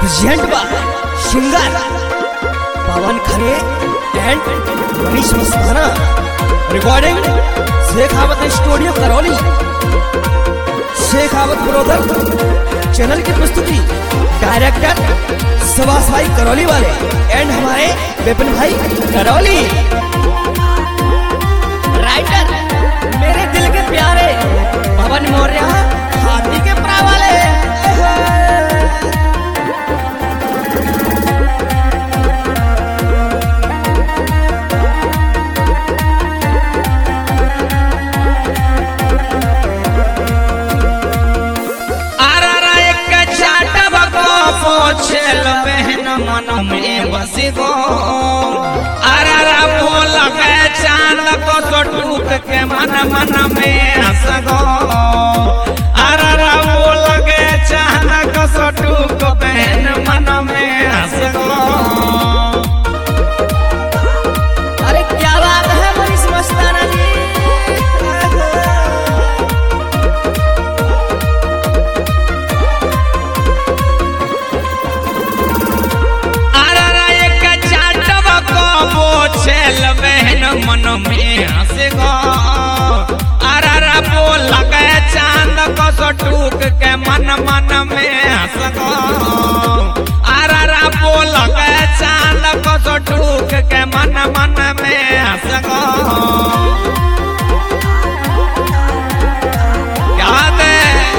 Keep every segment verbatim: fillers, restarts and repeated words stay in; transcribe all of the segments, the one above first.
Present बा singer पवन खरे and Manish Mastana. Recording Shekhawat studio Karauli. Shekhawat brother channel की प्रस्तुति डायरेक्टर सुभाष भाई करौली वाले एंड हमारे विपिन भाई करौली। राइटर मेरे दिल के प्यारे पवन मौर्य हाथी के प्रा वाले। छेल बहन मन में बस गो अरे बोल गए चांद को तो टूट के मन मन में हंस गो अरे बोल गए चांद को तो टूट बहन मन में हंस गो। अरे क्या बात है मनीष मस्ताना जी। छेल बहन मन में हंस गो अरे बोल गए चांद को सो टूक के मन मन में हंस गो अरे बोल गए चांद को सो टूक के मन मन में हंस गो। क्या दे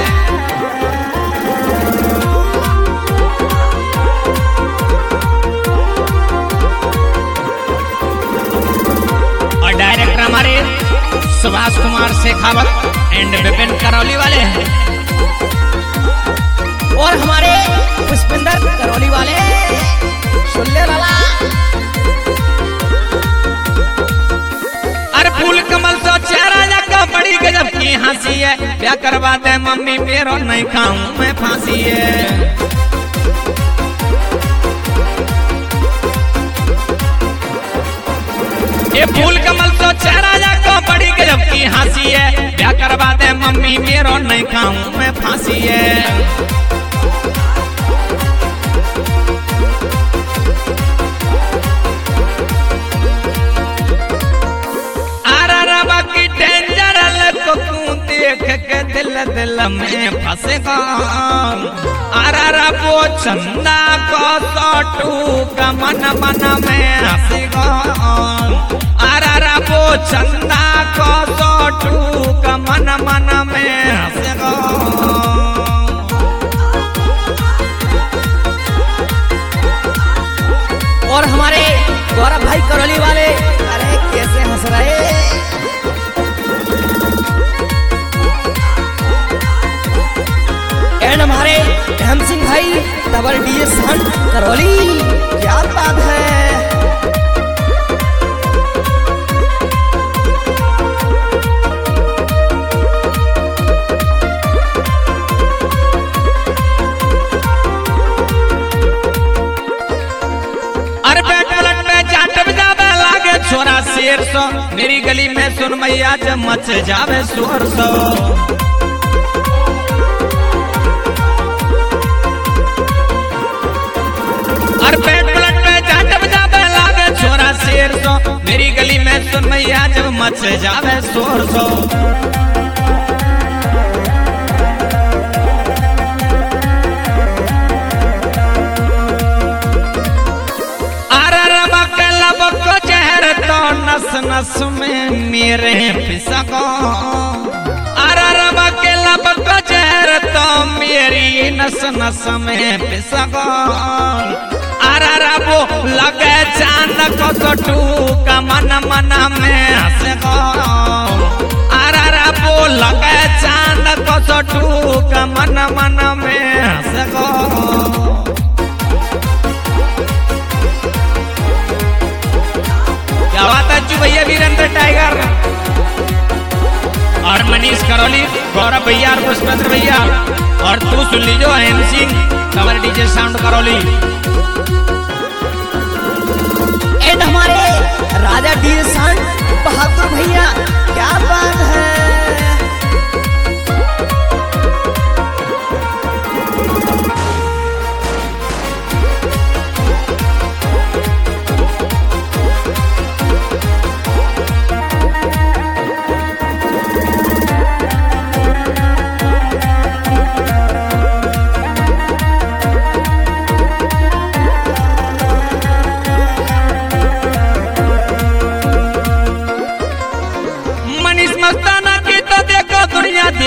डायरेक्टर हमारे सुभाष कुमार शेखावत एंड विपिन करौली वाले हैं और हमारे पुष्पिंदर करौली वाले सुनने वाला। अरे फूल कमल सो चेहरा जगह बड़ी गजब की हंसी है क्या करवा दे मम्मी मेरो नहीं खाऊं मैं फांसी है। ये फूल कमल तो चेहरा जाको बड़ी गजब की हंसी है क्या करवा दे मम्मी मेरो नहीं खाऊं मैं फांसी है। अरे रबा की डेंजर को तू देख के दिल दिल में फंसे गो अरे रबो चंदा को तो टूक मन मन में हंसी गो अरे वो चंदा को तो टूक मन मन में हंस गो। और हमारे गौरव भाई करौली वाले अरे कैसे हंस रहे। एंड हमारे हेम सिंह भाई डबल डी एस करौली। क्या बात है। छोरा शेर सो मेरी गली में सुन मैया जब मच जावे शोर सो और पेट पलट पे जाट बजावे लागे छोरा शेर सो मेरी गली में सुन मैया जब मच जावे शोर सो। नस नस में मेरे पिसको अरे रबा के लब को जहर तो मेरी नस नस में पिसको अरे रबो लगे चांद को तो टूक मन मन में हंस गो अरे रबो लगे चांद को तो टूक मन मन में हंस गो। भैया वीरेंद्र टाइगर और मनीष करौली गौरव भैया और पुष्पेंद्र भैया और तू सुन लीजो हेम सिंह कमर डीजे साउंड करौली। एंड हमारे राजा डी साउंड बहादुर भैया। क्या बात है।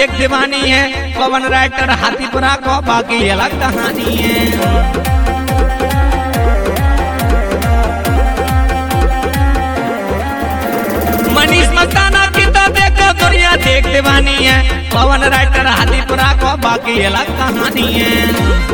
देख दीवानी है, पवन राइटर हाथीपुरा को बाकी अलग कहानी है। मनीष मस्ताना की तो देखो दुनिया देख दीवानी है, पवन राइटर हाथीपुरा को बाकी अलग कहानी है।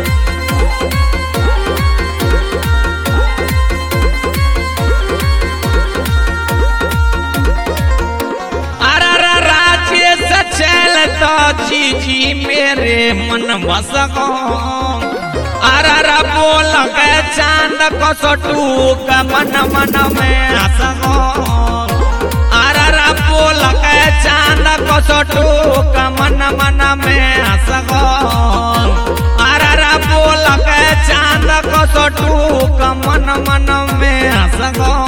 तो जी जी मेरे मन बसको अरे बोल के चांद को सटूक मन मन में हसको अरे बोल के चांद को सटूक मन मन में हसको अरे बोल के चांद को सटूक मन मन में हसको।